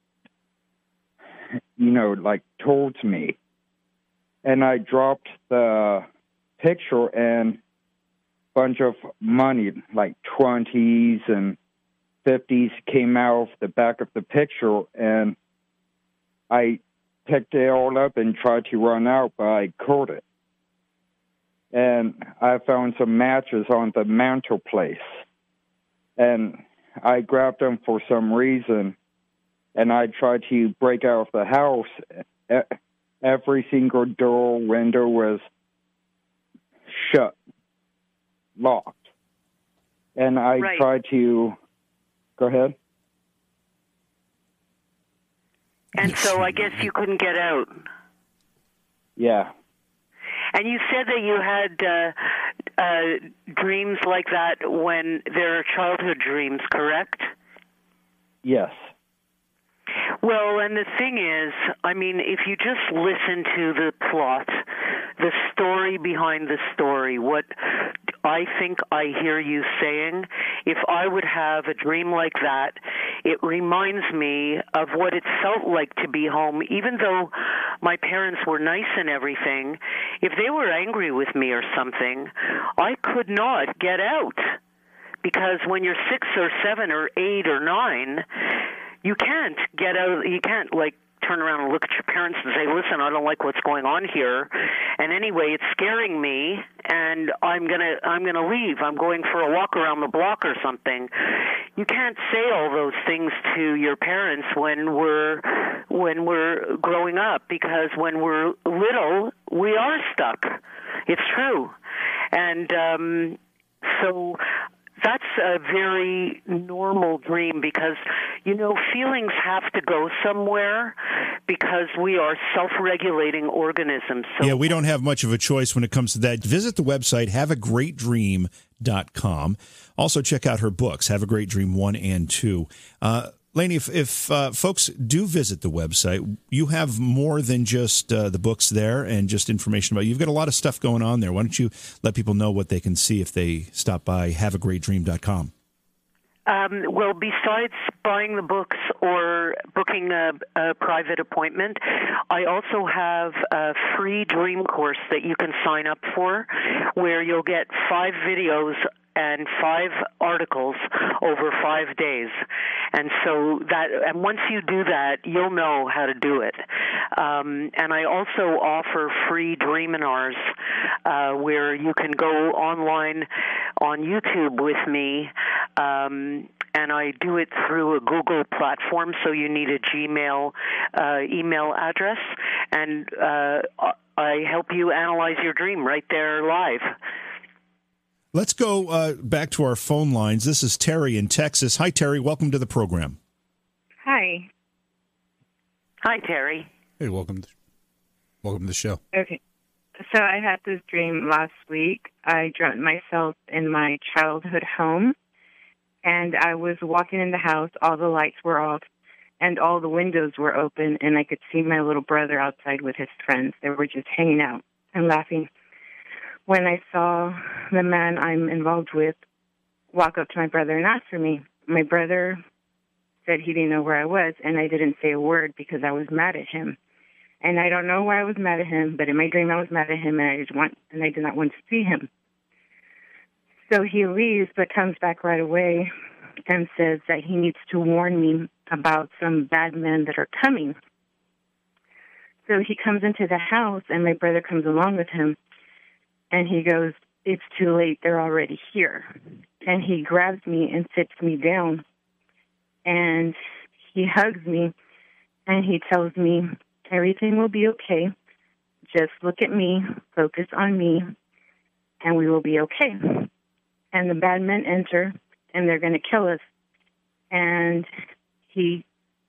like towards me. And I dropped the picture, and a bunch of money, like 20s and 50s, came out of the back of the picture, and I picked it all up and tried to run out, but I caught it. And I found some matches on the mantelpiece, and I grabbed them for some reason, and I tried to break out of the house. Every single door, window was shut, locked. And I tried to... Go ahead. And so I guess you couldn't get out. Yeah. And you said that you had dreams like that when they're childhood dreams, correct? Yes. Well, and the thing is, I mean, if you just listen to the plot, the story behind the story, what I think I hear you saying, if I would have a dream like that, it reminds me of what it felt like to be home, even though my parents were nice and everything. If they were angry with me or something, I could not get out, because when you're 6 or 7 or 8 or 9, you can't get out. You can't, like, turn around and look at your parents and say, listen, I don't like what's going on here. And anyway, it's scaring me, and I'm gonna leave. I'm going for a walk around the block or something. you can't say all those things to your parents when we're growing up, because when we're little, we are stuck. It's true. And so that's a very normal dream, because, feelings have to go somewhere, because we are self-regulating organisms. So yeah, we don't have much of a choice when it comes to that. Visit the website, haveagreatdream.com. Also, check out her books, Have a Great Dream 1 and 2. Lainey, if folks do visit the website, you have more than just the books there and just information about you. You've got a lot of stuff going on there. Why don't you let people know what they can see if they stop by haveagreatdream.com? Well, besides buying the books or booking a private appointment, I also have a free dream course that you can sign up for, where you'll get 5 videos and 5 articles over 5 days. And once you do that, you'll know how to do it. And I also offer free Dreaminars, where you can go online on YouTube with me, and I do it through a Google platform, so you need a Gmail email address, and I help you analyze your dream right there live. Let's go back to our phone lines. This is Terry in Texas. Hi, Terry. Welcome to the program. Hi. Hi, Terry. Hey, welcome to the show. Okay. So I had this dream last week. I dreamt myself in my childhood home, and I was walking in the house. All the lights were off, and all the windows were open, and I could see my little brother outside with his friends. They were just hanging out and laughing. When I saw the man I'm involved with walk up to my brother and ask for me, my brother said he didn't know where I was, and I didn't say a word because I was mad at him. And I don't know why I was mad at him, but in my dream I was mad at him, and I did not want to see him. So he leaves, but comes back right away and says that he needs to warn me about some bad men that are coming. So he comes into the house, and my brother comes along with him, and he goes, "It's too late, they're already here." And he grabs me and sits me down, and he hugs me, and he tells me, "Everything will be okay. Just look at me, focus on me, and we will be okay." And the bad men enter, and they're going to kill us. And the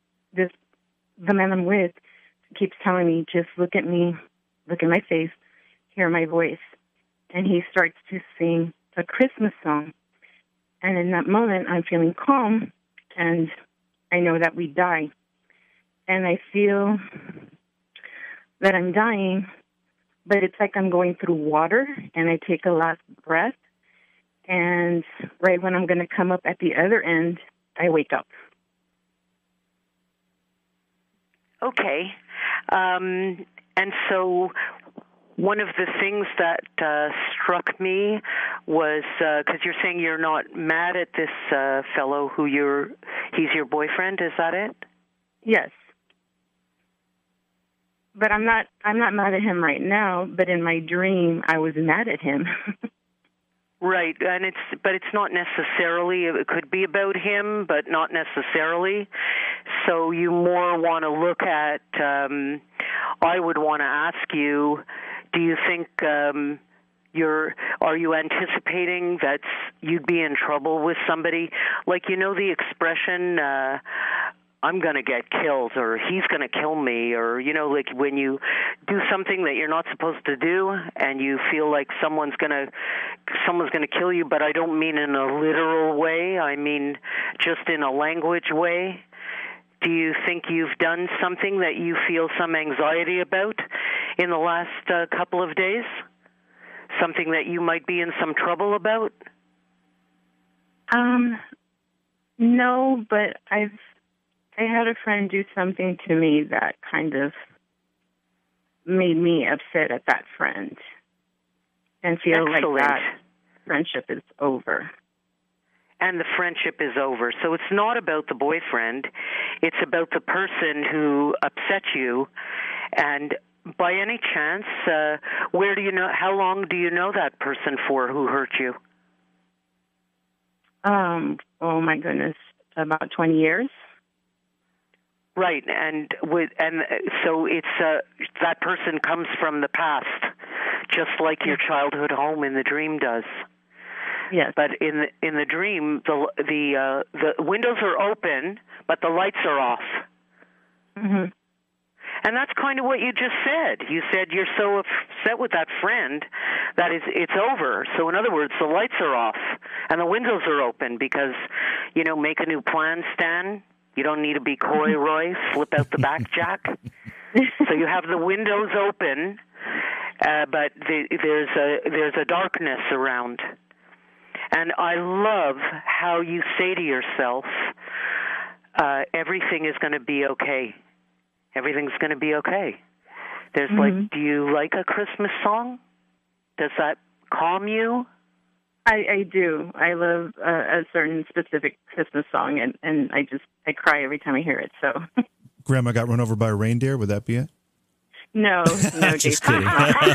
man I'm with keeps telling me, "Just look at me, look at my face, hear my voice." And he starts to sing a Christmas song. And in that moment, I'm feeling calm, and I know that we die. And I feel that I'm dying, but it's like I'm going through water, and I take a last breath, and right when I'm going to come up at the other end, I wake up. Okay. And so one of the things that struck me was, because you're saying you're not mad at this fellow he's your boyfriend, is that it? Yes. But I'm not mad at him right now, but in my dream I was mad at him. Right, and it's not necessarily, it could be about him, but not necessarily. So you more want to look at, I would want to ask you, do you think are you anticipating that you'd be in trouble with somebody? Like, the expression, I'm going to get killed, or he's going to kill me, or, like when you do something that you're not supposed to do and you feel like someone's going to kill you, but I don't mean in a literal way. I mean just in a language way. Do you think you've done something that you feel some anxiety about in the last couple of days? Something that you might be in some trouble about? No, but I had a friend do something to me that kind of made me upset at that friend and feel Excellent. like that friendship is over. And the friendship is over. So it's not about the boyfriend. It's about the person who upset you. And by any chance, how long do you know that person for who hurt you? Oh my goodness, about 20 years. Right, so it's that person comes from the past, just like your childhood home in the dream does. Yes. But in the dream, the windows are open, but the lights are off. Mm-hmm. And that's kind of what you just said. You said you're so upset with that friend that it's over. So in other words, the lights are off and the windows are open because, make a new plan, Stan. You don't need to be coy, Roy. Slip out the back, Jack. So you have the windows open, but there's a darkness around. And I love how you say to yourself, everything is going to be okay. Everything's going to be okay. There's do you like a Christmas song? Does that calm you? I do. I love a certain specific Christmas song, and I cry every time I hear it. So, Grandma got run over by a reindeer. Would that be it? No, just kidding.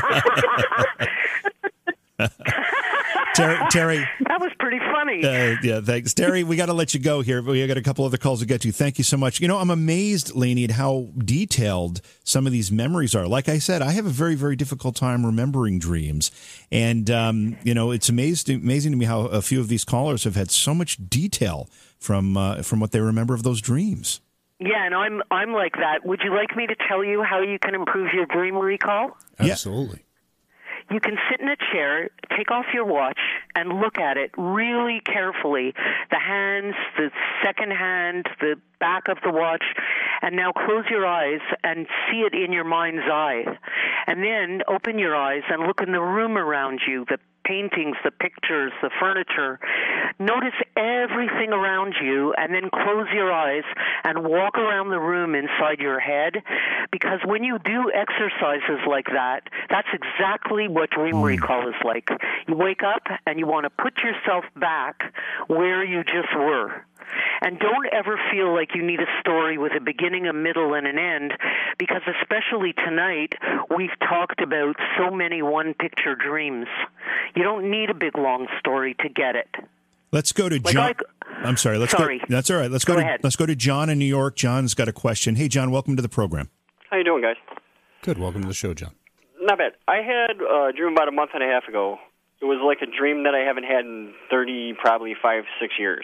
Terry. That was pretty funny. Yeah, thanks. Terry, we got to let you go here. We got a couple other calls to get to. Thank you so much. I'm amazed, Lainey, at how detailed some of these memories are. Like I said, I have a very, very difficult time remembering dreams. And, it's amazing to me how a few of these callers have had so much detail from what they remember of those dreams. Yeah, and I'm like that. Would you like me to tell you how you can improve your dream recall? Absolutely. You can sit in a chair, take off your watch, and look at it really carefully. The hands, the second hand, the back of the watch, and now close your eyes and see it in your mind's eye. And then open your eyes and look in the room around you, the paintings, the pictures, the furniture. Notice everything around you, and then close your eyes and walk around the room inside your head, because when you do exercises like that, that's exactly what dream recall is like. You wake up and you want to put yourself back where you just were. And don't ever feel like you need a story with a beginning, a middle, and an end, because especially tonight, we've talked about so many one-picture dreams. You don't need a big, long story to get it. Let's go to John. I'm sorry. Sorry. That's all right. Let's go to John in New York. John's got a question. Hey, John, welcome to the program. How you doing, guys? Good. Welcome to the show, John. Not bad. I had a dream about a month and a half ago. It was like a dream that I haven't had in 30, probably 5, 6 years.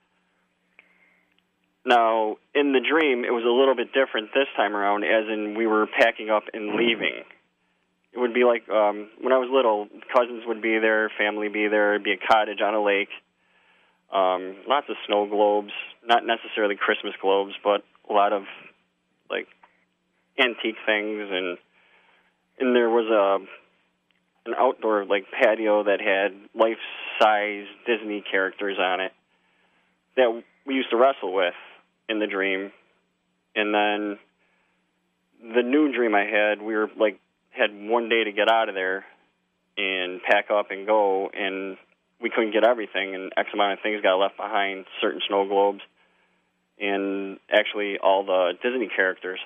Now, in the dream, it was a little bit different this time around, as in we were packing up and leaving. It would be like when I was little, cousins would be there, family be there, it'd be a cottage on a lake, lots of snow globes, not necessarily Christmas globes, but a lot of, like, antique things, and there was an outdoor, like, patio that had life-size Disney characters on it that we used to wrestle with in the dream. And then the new dream I had, we were had one day to get out of there and pack up and go, and we couldn't get everything, and X amount of things got left behind, certain snow globes, and actually all the Disney characters.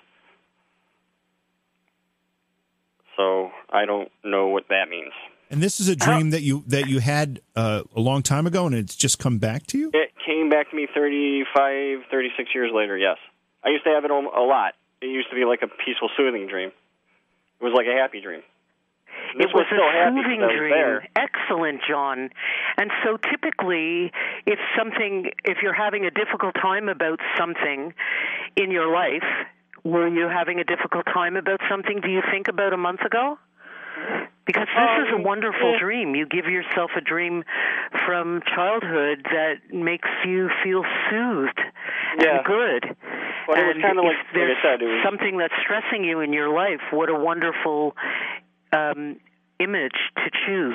So I don't know what that means. And this is a dream that you had a long time ago, and it's just come back to you? It came back to me 35, 36 years later, yes. I used to have it a lot. It used to be like a peaceful, soothing dream. It was like a happy dream. It was a soothing dream. Excellent, John. And so typically, if you're having a difficult time about something in your life, were you having a difficult time about something, do you think, about a month ago? Because this is a wonderful dream. You give yourself a dream from childhood that makes you feel soothed and good. But it was kind of like there's I said, it was something that's stressing you in your life, what a wonderful image to choose.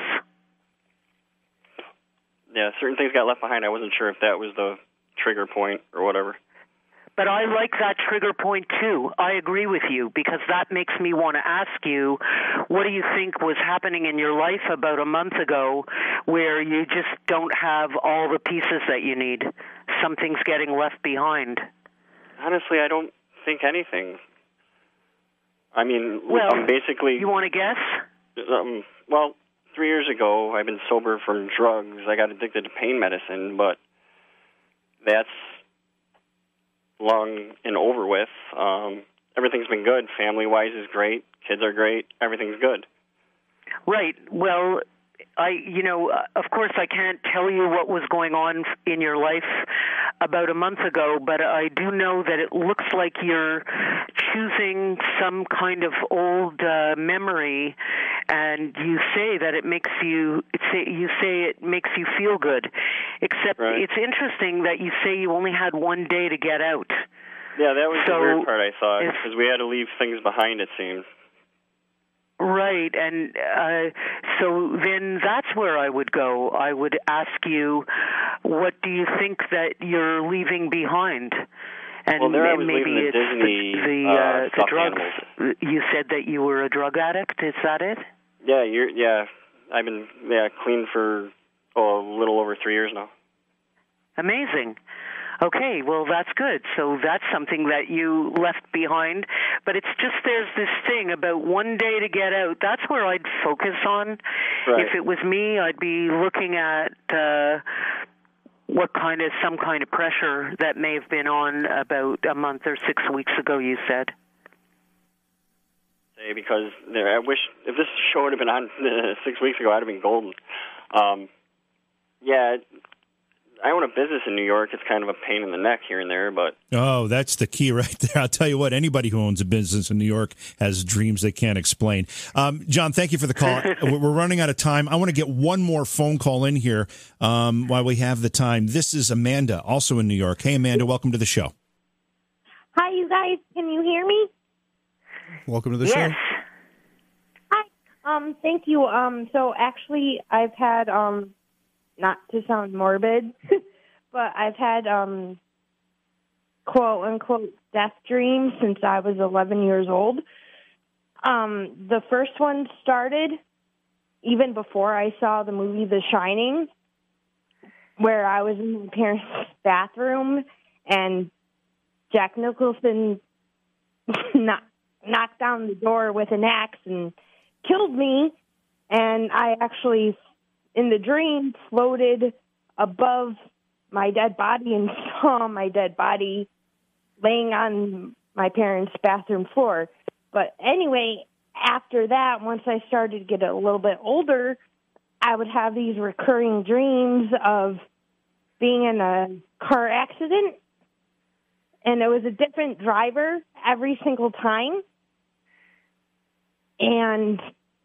Yeah, certain things got left behind. I wasn't sure if that was the trigger point or whatever. But I like that trigger point, too. I agree with you, because that makes me want to ask you, what do you think was happening in your life about a month ago where you just don't have all the pieces that you need? Something's getting left behind. Honestly, I don't think anything. I mean, basically... You want to guess? 3 years ago, I've been sober from drugs. I got addicted to pain medicine, but that's long and over with. Everything's been good. Family-wise is great. Kids are great. Everything's good. Right. Well, of course, I can't tell you what was going on in your life about a month ago, but I do know that it looks like you're choosing some kind of old memory, and you say that it makes you feel good. Except It's interesting that you say you only had one day to get out. Yeah, that was the weird part, I thought, because we had to leave things behind, it seemed. Right, and so then that's where I would go. I would ask you, what do you think that you're leaving behind? And well, there I was maybe leaving the Disney the drugs. Animals. You said that you were a drug addict. Is that it? Yeah, I've been clean for a little over 3 years now. Amazing. Okay, well, that's good. So that's something that you left behind. But it's just there's this thing about one day to get out. That's where I'd focus on. Right. If it was me, I'd be looking at some kind of pressure that may have been on about a month or 6 weeks ago, you said. Because I wish if this show would have been on 6 weeks ago, I'd have been golden. I own a business in New York. It's kind of a pain in the neck here and there, but... Oh, that's the key right there. I'll tell you what, anybody who owns a business in New York has dreams they can't explain. John, thank you for the call. We're running out of time. I want to get one more phone call in here while we have the time. This is Amanda, also in New York. Hey, Amanda, welcome to the show. Hi, you guys. Can you hear me? Welcome to the show. Hi. Thank you. So actually, I've had... not to sound morbid, but I've had quote-unquote death dreams since I was 11 years old. The first one started even before I saw the movie The Shining, where I was in my parents' bathroom and Jack Nicholson knocked down the door with an axe and killed me, and I actually... in the dream, floated above my dead body and saw my dead body laying on my parents' bathroom floor. But anyway, after that, once I started to get a little bit older, I would have these recurring dreams of being in a car accident, and it was a different driver every single time. And...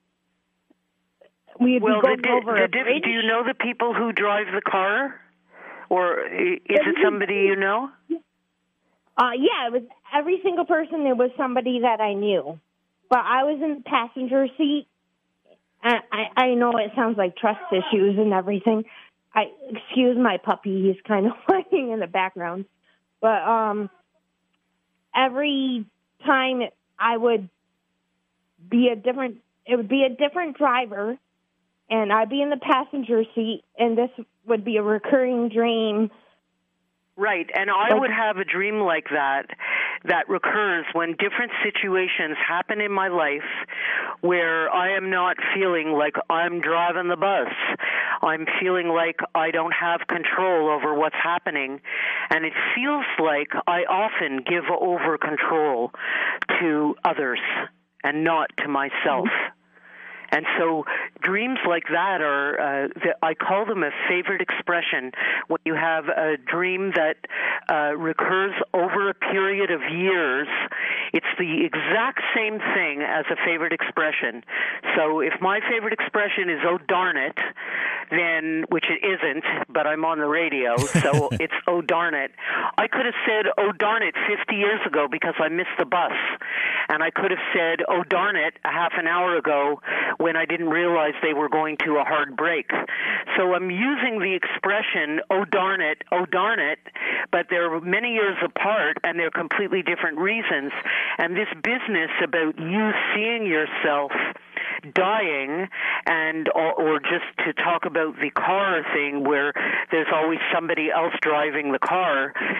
we'd be going over a bridge. Do you know the people who drive the car? Or is it somebody you know? Yeah, it was every single person. It was somebody that I knew. But I was in the passenger seat. I know it sounds like trust issues and everything. Excuse my puppy. He's kind of whining in the background. But every time I would be it would be a different driver, and I'd be in the passenger seat, and this would be a recurring dream. Right, and I would have a dream like that recurs when different situations happen in my life where I am not feeling like I'm driving the bus. I'm feeling like I don't have control over what's happening, and it feels like I often give over control to others and not to myself. And so dreams like that are, I call them a favorite expression. When you have a dream that recurs over a period of years, it's the exact same thing as a favorite expression. So if my favorite expression is, oh, darn it, then, which it isn't, but I'm on the radio, so it's, oh, darn it. I could have said, oh, darn it, 50 years ago because I missed the bus. And I could have said, oh, darn it, a half an hour ago when I didn't realize they were going to a hard break. So I'm using the expression, oh, darn it, but they're many years apart and they're completely different reasons. And this business about you seeing yourself dying, and or just to talk about the car thing where there's always somebody else driving the car,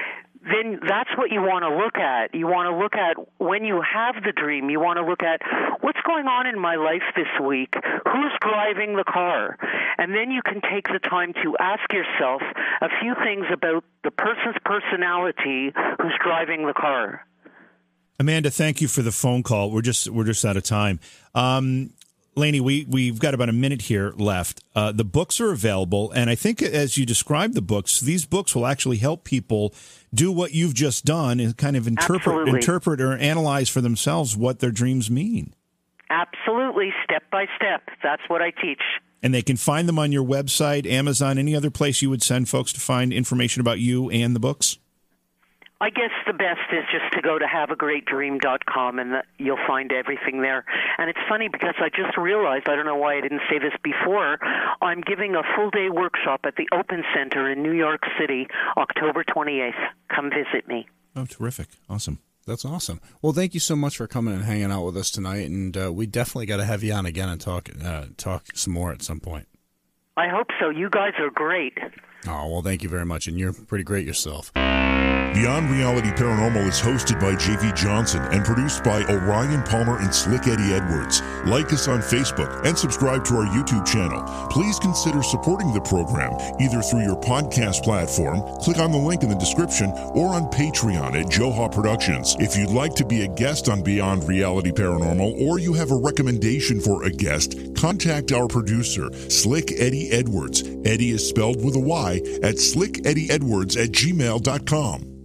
then that's what you want to look at. You want to look at when you have the dream, you want to look at what's going on in my life this week, who's driving the car, and then you can take the time to ask yourself a few things about the person's personality who's driving the car. Amanda, thank you for the phone call. We're just out of time. Lainey, we've got about a minute here left. The books are available, and I think as you describe the books, these books will actually help people do what you've just done and kind of interpret or analyze for themselves what their dreams mean. Absolutely, step by step. That's what I teach. And they can find them on your website, Amazon, any other place you would send folks to find information about you and the books? I guess the best is just to go to haveagreatdream.com, and you'll find everything there. And it's funny because I just realized, I don't know why I didn't say this before, I'm giving a full-day workshop at the Open Center in New York City, October 28th. Come visit me. Oh, terrific. Awesome. That's awesome. Well, thank you so much for coming and hanging out with us tonight, and we definitely got to have you on again and talk some more at some point. I hope so. You guys are great. Oh, well, thank you very much, and you're pretty great yourself. Beyond Reality Paranormal is hosted by J.V. Johnson and produced by Orion Palmer and Slick Eddie Edwards. Like us on Facebook and subscribe to our YouTube channel. Please consider supporting the program either through your podcast platform, click on the link in the description, or on Patreon at Joha Productions. If you'd like to be a guest on Beyond Reality Paranormal, or you have a recommendation for a guest, contact our producer, Slick Eddie Edwards. Eddie is spelled with a Y at slickeddieedwards@gmail.com.